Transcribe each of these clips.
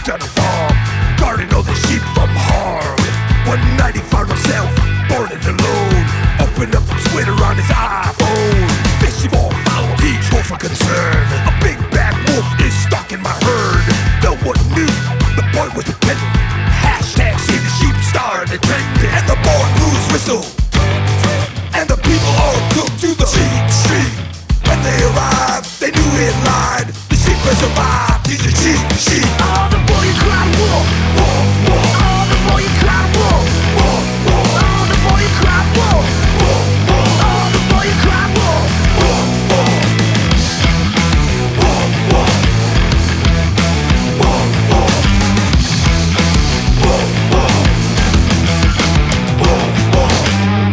worked on a farm, guarding all the sheep from harm. One night he found himself burning alone. Opened up Twitter on his iPhone. Fishing for foul teach wolf for concern. A big bad wolf is stalking my herd. No one knew the boy was dependent. Hashtag save the sheep started trending. And the boy blew his whistle, and the people all took to the street. When they arrived, they knew he had lied. The sheep had survived, he's a sheep. Oh, the boy you cried wolf, Wolf, wolf, oh, the boy you cried wolf, wolf, wolf, oh, the boy you cried wolf, wolf, wolf, oh, the boy you cried wolf, wolf, wolf, wolf, wolf, wolf, wolf, wolf, wolf, wolf, wolf.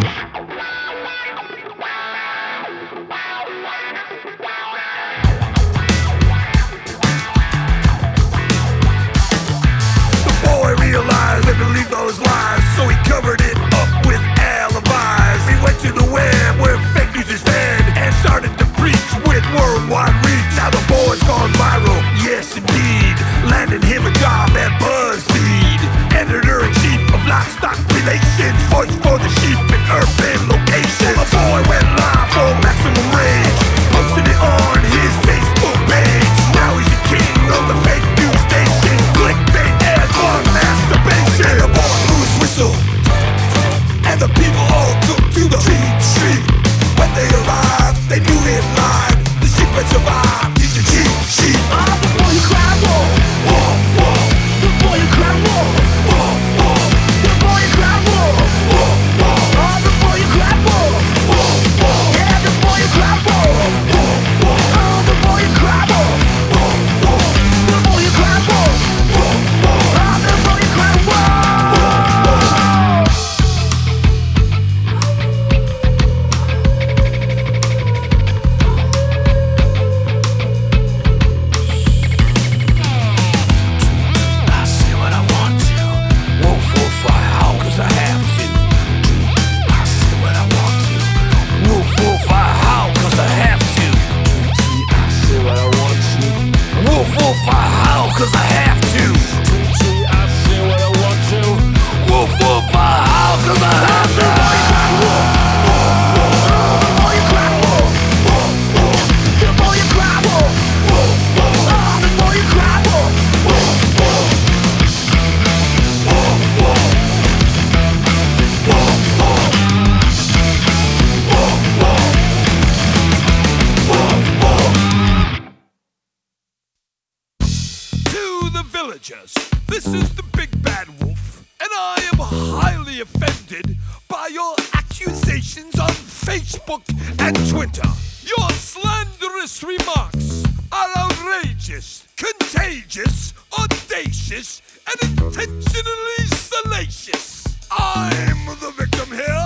Realized they believed all his lies, so he covered it up with alibis. He went to the web where fake news is fed and started to preach with worldwide reach. Now the boy's gone viral, yes indeed, landing him a job at BuzzFeed. Editor-in-chief of Livestock Relations, voice for the sheep in urban locations. The boy went live for maximum rage, posted it on his Facebook page. Now he's the king of the fake news station. Clickbait as one masturbation. And the boy blew his whistle, and the people all took to the street. When they arrived, they knew he had lied. The sheep had survived, he's a sheep. oh, the boy you cried wolf, Wolf, wolf, the boy you cried wolf, wolf, wolf, the boy you cried wolf, wolf, wolf, oh, the boy you cried wolf, wolf, wolf, yeah, the boy you cried wolf, wolf, wolf, oh, the boy you cried wolf, wolf, wolf, the boy you cried wolf, wolf, wolf, oh, the boy you cried wolf. I say what I want to. Wolf, wolf, I howl 'cause I have to. I say what I want to. Wolf, wolf, I howl 'cause I have to. I say what I want to. Wolf, wolf, I howl 'cause I have to. I say what I want to. Wolf, wolf, I howl 'cause I have to. The boy you cried wolf, Wolf, wolf, the boy you cried wolf, wolf, wolf, oh, the boy you cried wolf, wolf, wolf, wolf, wolf, wolf, wolf, wolf, wolf. To the villagers, this is the big bad wolf, and I am highly offended by your accusations on Facebook and Twitter. Your slanderous remarks are outrageous, contagious, audacious, and intentionally salacious. I'm the victim here.